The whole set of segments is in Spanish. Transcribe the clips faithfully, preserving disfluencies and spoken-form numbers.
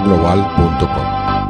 global punto com.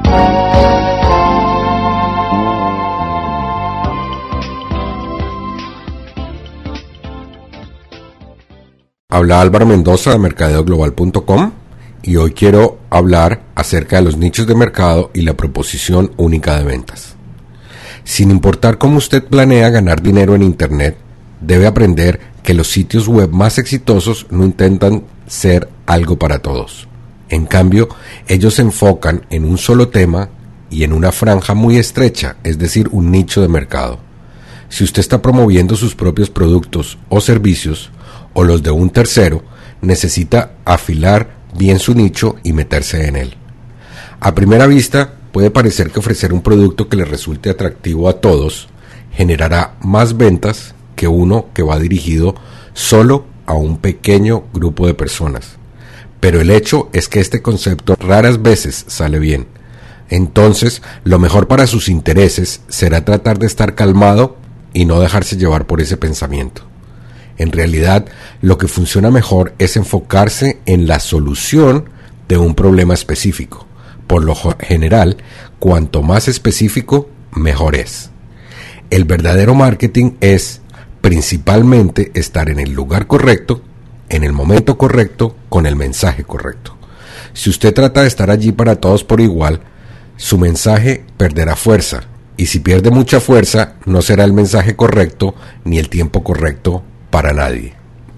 Habla Álvaro Mendoza de mercadeo global punto com y hoy quiero hablar acerca de los nichos de mercado y la proposición única de ventas. Sin importar cómo usted planea ganar dinero en Internet, debe aprender que los sitios web más exitosos no intentan ser algo para todos. En cambio, ellos se enfocan en un solo tema y en una franja muy estrecha, es decir, un nicho de mercado. Si usted está promoviendo sus propios productos o servicios, o los de un tercero, necesita afilar bien su nicho y meterse en él. A primera vista, puede parecer que ofrecer un producto que le resulte atractivo a todos generará más ventas que uno que va dirigido solo a un pequeño grupo de personas. Pero el hecho es que este concepto raras veces sale bien. Entonces, lo mejor para sus intereses será tratar de estar calmado y no dejarse llevar por ese pensamiento. En realidad, lo que funciona mejor es enfocarse en la solución de un problema específico. Por lo general, cuanto más específico, mejor es. El verdadero marketing es principalmente estar en el lugar correcto, en el momento correcto, con el mensaje correcto. Si usted trata de estar allí para todos por igual, su mensaje perderá fuerza, y si pierde mucha fuerza, no será el mensaje correcto ni el tiempo correcto para nadie.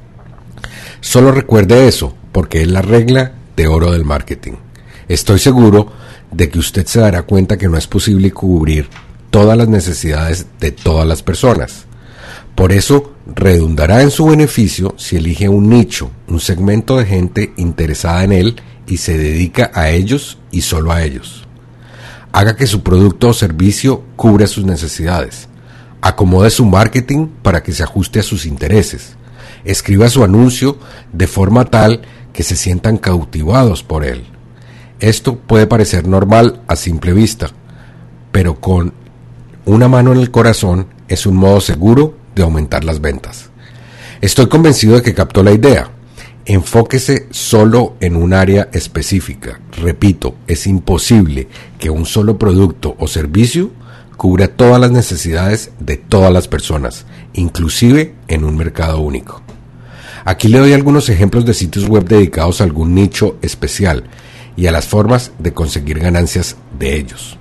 Solo recuerde eso, porque es la regla de oro del marketing. Estoy seguro de que usted se dará cuenta que no es posible cubrir todas las necesidades de todas las personas. Por eso, redundará en su beneficio si elige un nicho, un segmento de gente interesada en él y se dedica a ellos y solo a ellos. Haga que su producto o servicio cubra sus necesidades. Acomode su marketing para que se ajuste a sus intereses. Escriba su anuncio de forma tal que se sientan cautivados por él. Esto puede parecer normal a simple vista, pero con una mano en el corazón es un modo seguro de aumentar las ventas. Estoy convencido de que captó la idea. Enfóquese solo en un área específica. Repito, es imposible que un solo producto o servicio cubra todas las necesidades de todas las personas, inclusive en un mercado único. Aquí le doy algunos ejemplos de sitios web dedicados a algún nicho especial y a las formas de conseguir ganancias de ellos.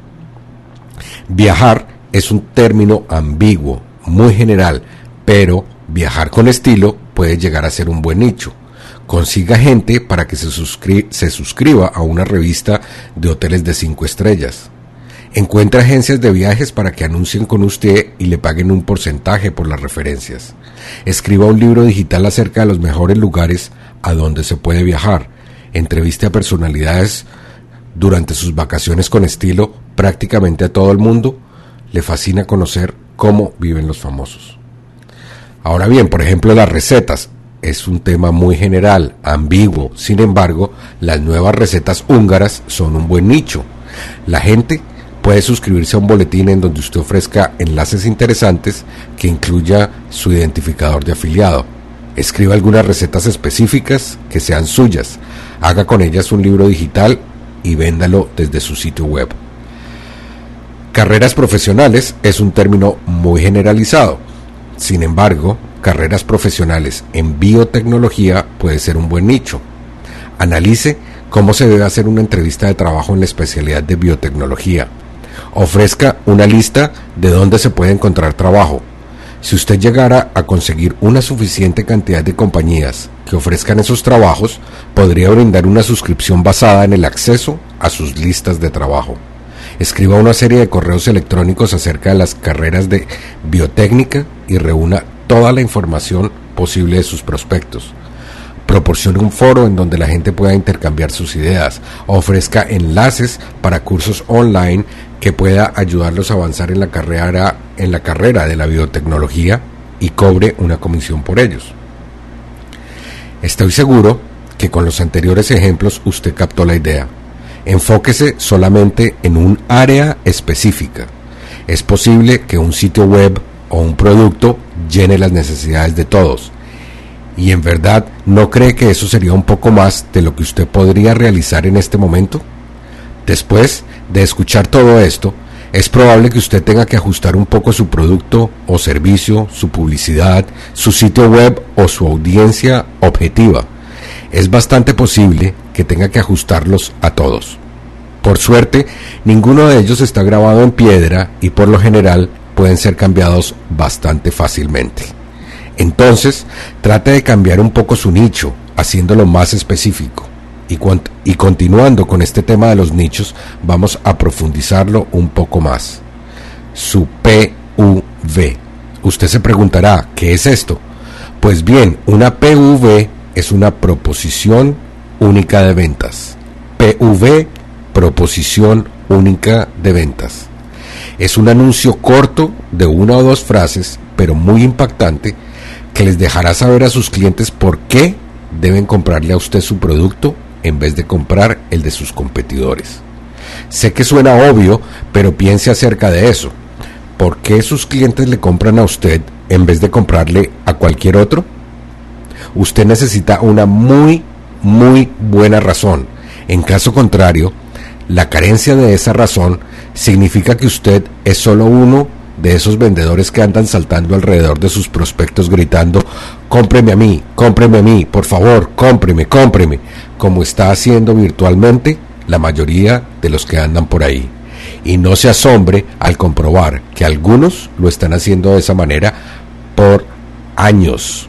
Viajar es un término ambiguo, muy general, pero viajar con estilo puede llegar a ser un buen nicho. Consiga gente para que se, suscri- se suscriba a una revista de hoteles de cinco estrellas. Encuentre agencias de viajes para que anuncien con usted y le paguen un porcentaje por las referencias. Escriba un libro digital acerca de los mejores lugares a donde se puede viajar. Entreviste a personalidades durante sus vacaciones con estilo, prácticamente a todo el mundo. Le fascina conocer cómo viven los famosos. Ahora bien, por ejemplo, las recetas. Es un tema muy general, ambiguo. Sin embargo, las nuevas recetas húngaras son un buen nicho. La gente puede suscribirse a un boletín en donde usted ofrezca enlaces interesantes que incluya su identificador de afiliado. Escriba algunas recetas específicas que sean suyas. Haga con ellas un libro digital y véndalo desde su sitio web. Carreras profesionales es un término muy generalizado. Sin embargo, carreras profesionales en biotecnología puede ser un buen nicho. Analice cómo se debe hacer una entrevista de trabajo en la especialidad de biotecnología. Ofrezca una lista de dónde se puede encontrar trabajo. Si usted llegara a conseguir una suficiente cantidad de compañías que ofrezcan esos trabajos, podría brindar una suscripción basada en el acceso a sus listas de trabajo. Escriba una serie de correos electrónicos acerca de las carreras de biotécnica y reúna toda la información posible de sus prospectos. Proporcione un foro en donde la gente pueda intercambiar sus ideas. Ofrezca enlaces para cursos online que pueda ayudarlos a avanzar en la carrera, en la carrera de la biotecnología y cobre una comisión por ellos. Estoy seguro que con los anteriores ejemplos usted captó la idea. Enfóquese solamente en un área específica. Es posible que un sitio web o un producto llene las necesidades de todos. ¿Y en verdad no cree que eso sería un poco más de lo que usted podría realizar en este momento? Después de escuchar todo esto, es probable que usted tenga que ajustar un poco su producto o servicio, su publicidad, su sitio web o su audiencia objetiva. Es bastante posible que tenga que ajustarlos a todos. Por suerte, ninguno de ellos está grabado en piedra y por lo general pueden ser cambiados bastante fácilmente. Entonces, trate de cambiar un poco su nicho, haciéndolo más específico. Y, y continuando con este tema de los nichos, vamos a profundizarlo un poco más. Su P U V. Usted se preguntará, ¿qué es esto? Pues bien, una P U V es una proposición única de ventas. P U V, proposición única de ventas. Es un anuncio corto de una o dos frases, pero muy impactante, que les dejará saber a sus clientes por qué deben comprarle a usted su producto en vez de comprar el de sus competidores. Sé que suena obvio, pero piense acerca de eso. ¿Por qué sus clientes le compran a usted en vez de comprarle a cualquier otro? Usted necesita una muy, muy buena razón. En caso contrario, la carencia de esa razón significa que usted es solo uno de esos vendedores que andan saltando alrededor de sus prospectos gritando: cómpreme a mí, cómpreme a mí, por favor, cómpreme, cómpreme, como está haciendo virtualmente la mayoría de los que andan por ahí. Y no se asombre al comprobar que algunos lo están haciendo de esa manera por años.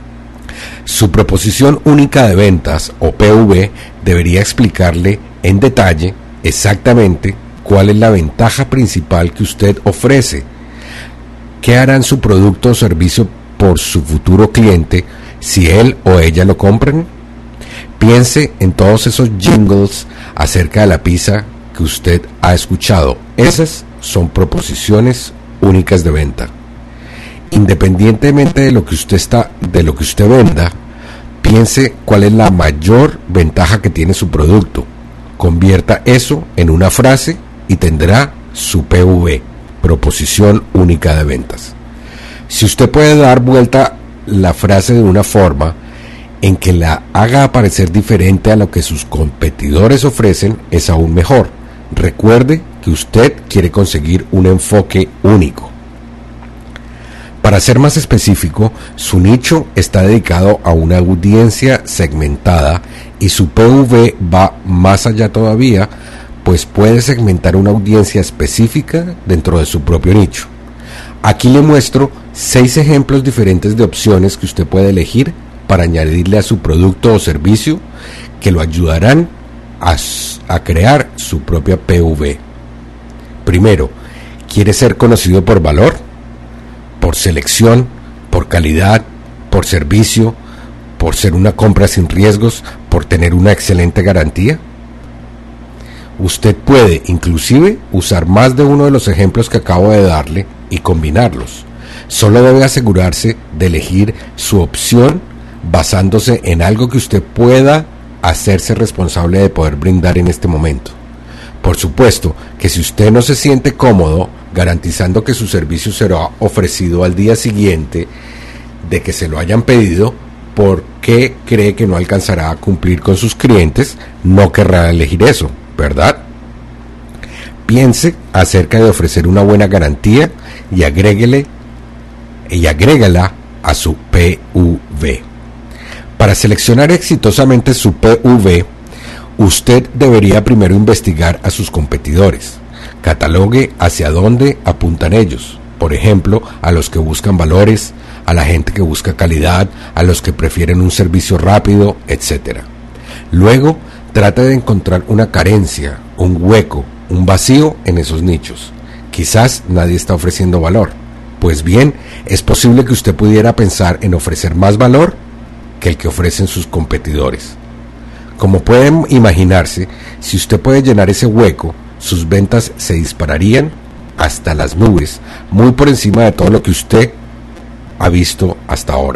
Su proposición única de ventas, o P U V, debería explicarle en detalle exactamente cuál es la ventaja principal que usted ofrece. ¿Qué hará en su producto o servicio por su futuro cliente si él o ella lo compran? Piense en todos esos jingles acerca de la pizza que usted ha escuchado. Esas son proposiciones únicas de venta. Independientemente de lo que usted está, de lo que usted venda, piense cuál es la mayor ventaja que tiene su producto. Convierta eso en una frase y tendrá su P U V, proposición única de ventas. Si usted puede dar vuelta la frase de una forma en que la haga aparecer diferente a lo que sus competidores ofrecen, es aún mejor. Recuerde que usted quiere conseguir un enfoque único. Para ser más específico, su nicho está dedicado a una audiencia segmentada y su P U V va más allá todavía, pues puede segmentar una audiencia específica dentro de su propio nicho. Aquí le muestro seis ejemplos diferentes de opciones que usted puede elegir para añadirle a su producto o servicio que lo ayudarán a, a crear su propia P U V. Primero, ¿quiere ser conocido por valor? Por selección, por calidad, por servicio, por ser una compra sin riesgos, por tener una excelente garantía. Usted puede inclusive usar más de uno de los ejemplos que acabo de darle y combinarlos. Solo debe asegurarse de elegir su opción basándose en algo que usted pueda hacerse responsable de poder brindar en este momento. Por supuesto que si usted no se siente cómodo garantizando que su servicio será ofrecido al día siguiente de que se lo hayan pedido, ¿por qué cree que no alcanzará a cumplir con sus clientes? No querrá elegir eso, ¿verdad? Piense acerca de ofrecer una buena garantía y agréguele y agrégala a su P U V. Para seleccionar exitosamente su P U V, usted debería primero investigar a sus competidores. Catalogue hacia dónde apuntan ellos. Por ejemplo, a los que buscan valores, a la gente que busca calidad, a los que prefieren un servicio rápido, etcétera. Luego, trate de encontrar una carencia, un hueco, un vacío en esos nichos. Quizás nadie está ofreciendo valor. Pues bien, es posible que usted pudiera pensar en ofrecer más valor que el que ofrecen sus competidores. Como pueden imaginarse, si usted puede llenar ese hueco, sus ventas se dispararían hasta las nubes, muy por encima de todo lo que usted ha visto hasta ahora.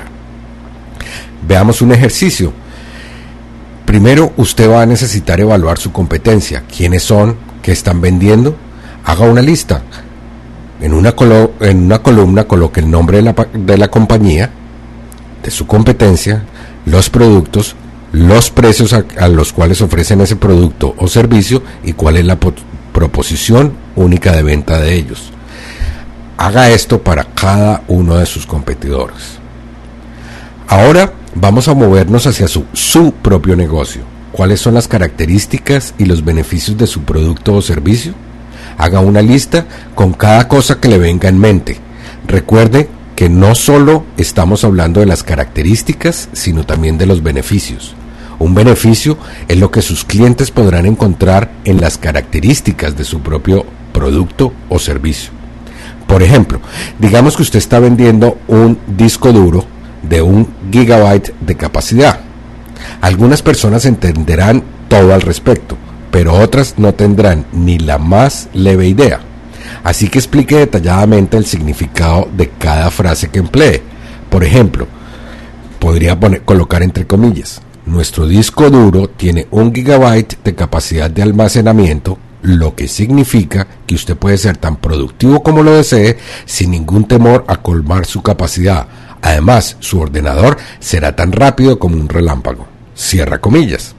Veamos un ejercicio. Primero, usted va a necesitar evaluar su competencia. ¿Quiénes son? ¿Qué están vendiendo? Haga una lista. En una, colo- en una columna coloque el nombre de la, de la compañía, de su competencia, los productos los precios a, a los cuales ofrecen ese producto o servicio y cuál es la po- proposición única de venta de ellos. Haga esto para cada uno de sus competidores. Ahora vamos a movernos hacia su, su propio negocio. ¿Cuáles son las características y los beneficios de su producto o servicio? Haga una lista con cada cosa que le venga en mente. Recuerde que no solo estamos hablando de las características, sino también de los beneficios. Un beneficio es lo que sus clientes podrán encontrar en las características de su propio producto o servicio. Por ejemplo, digamos que usted está vendiendo un disco duro de un gigabyte de capacidad. Algunas personas entenderán todo al respecto, pero otras no tendrán ni la más leve idea. Así que explique detalladamente el significado de cada frase que emplee. Por ejemplo, podría poner, colocar entre comillas: nuestro disco duro tiene un gigabyte de capacidad de almacenamiento, lo que significa que usted puede ser tan productivo como lo desee sin ningún temor a colmar su capacidad. Además, su ordenador será tan rápido como un relámpago. Cierra comillas.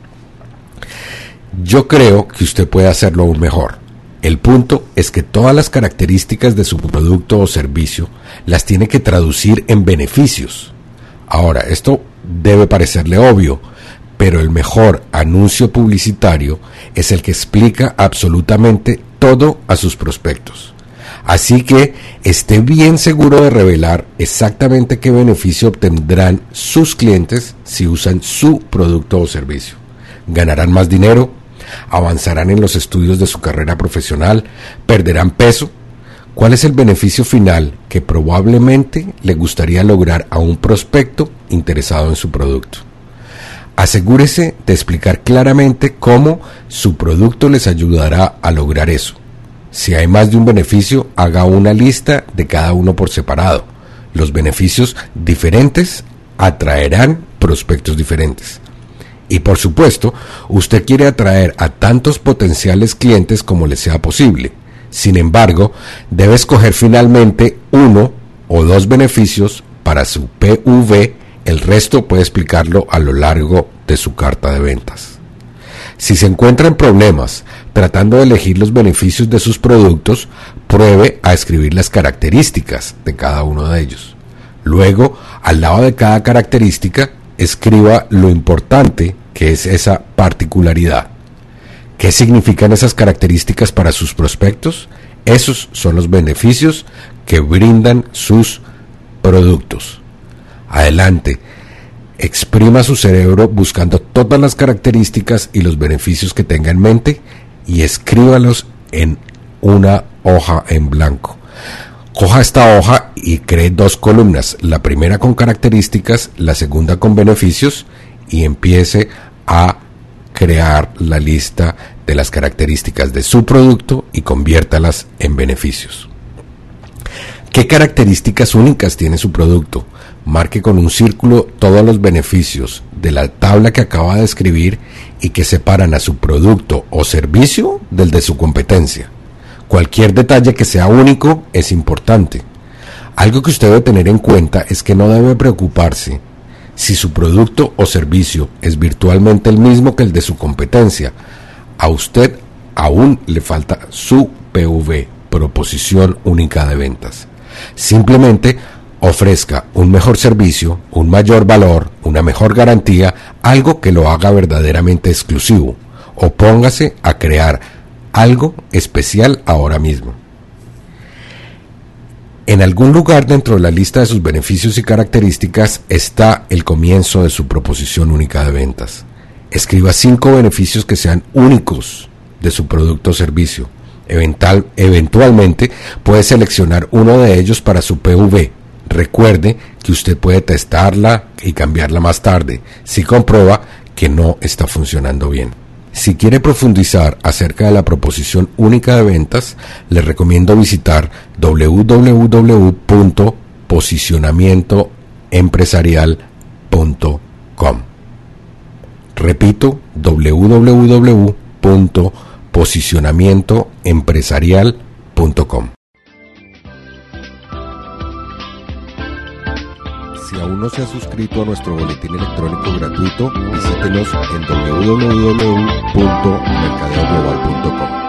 Yo creo que usted puede hacerlo aún mejor. El punto es que todas las características de su producto o servicio las tiene que traducir en beneficios. Ahora, esto debe parecerle obvio, pero el mejor anuncio publicitario es el que explica absolutamente todo a sus prospectos. Así que esté bien seguro de revelar exactamente qué beneficio obtendrán sus clientes si usan su producto o servicio. ¿Ganarán más dinero? ¿Avanzarán en los estudios de su carrera profesional? ¿Perderán peso? ¿Cuál es el beneficio final que probablemente le gustaría lograr a un prospecto interesado en su producto? Asegúrese de explicar claramente cómo su producto les ayudará a lograr eso. Si hay más de un beneficio, haga una lista de cada uno por separado. Los beneficios diferentes atraerán prospectos diferentes. Y por supuesto, usted quiere atraer a tantos potenciales clientes como le sea posible. Sin embargo, debe escoger finalmente uno o dos beneficios para su P V. El resto puede explicarlo a lo largo de su carta de ventas. Si se encuentra en problemas tratando de elegir los beneficios de sus productos, pruebe a escribir las características de cada uno de ellos. Luego, al lado de cada característica, escriba lo importante que es esa particularidad. ¿Qué significan esas características para sus prospectos? Esos son los beneficios que brindan sus productos. Adelante, exprima su cerebro buscando todas las características y los beneficios que tenga en mente y escríbalos en una hoja en blanco. Coja esta hoja y cree dos columnas, la primera con características, la segunda con beneficios, y empiece a crear la lista de las características de su producto y conviértalas en beneficios. ¿Qué características únicas tiene su producto? Marque con un círculo todos los beneficios de la tabla que acaba de escribir y que separan a su producto o servicio del de su competencia. Cualquier detalle que sea único es importante. Algo que usted debe tener en cuenta es que no debe preocuparse si su producto o servicio es virtualmente el mismo que el de su competencia. A usted aún le falta su P V, proposición única de ventas. Simplemente ofrezca un mejor servicio, un mayor valor, una mejor garantía, algo que lo haga verdaderamente exclusivo, o póngase a crear algo especial ahora mismo. En algún lugar dentro de la lista de sus beneficios y características está el comienzo de su proposición única de ventas. Escriba cinco beneficios que sean únicos de su producto o servicio. Eventual, eventualmente puede seleccionar uno de ellos para su P V. Recuerde que usted puede testarla y cambiarla más tarde si comprueba que no está funcionando bien. Si quiere profundizar acerca de la proposición única de ventas, le recomiendo visitar doble u doble u doble u punto posicionamiento empresarial punto com. Repito, doble u doble u doble u punto posicionamiento empresarial punto com. Si aún aún no se ha suscrito a nuestro boletín electrónico gratuito, visítenos en w w w punto mercadeo global punto com.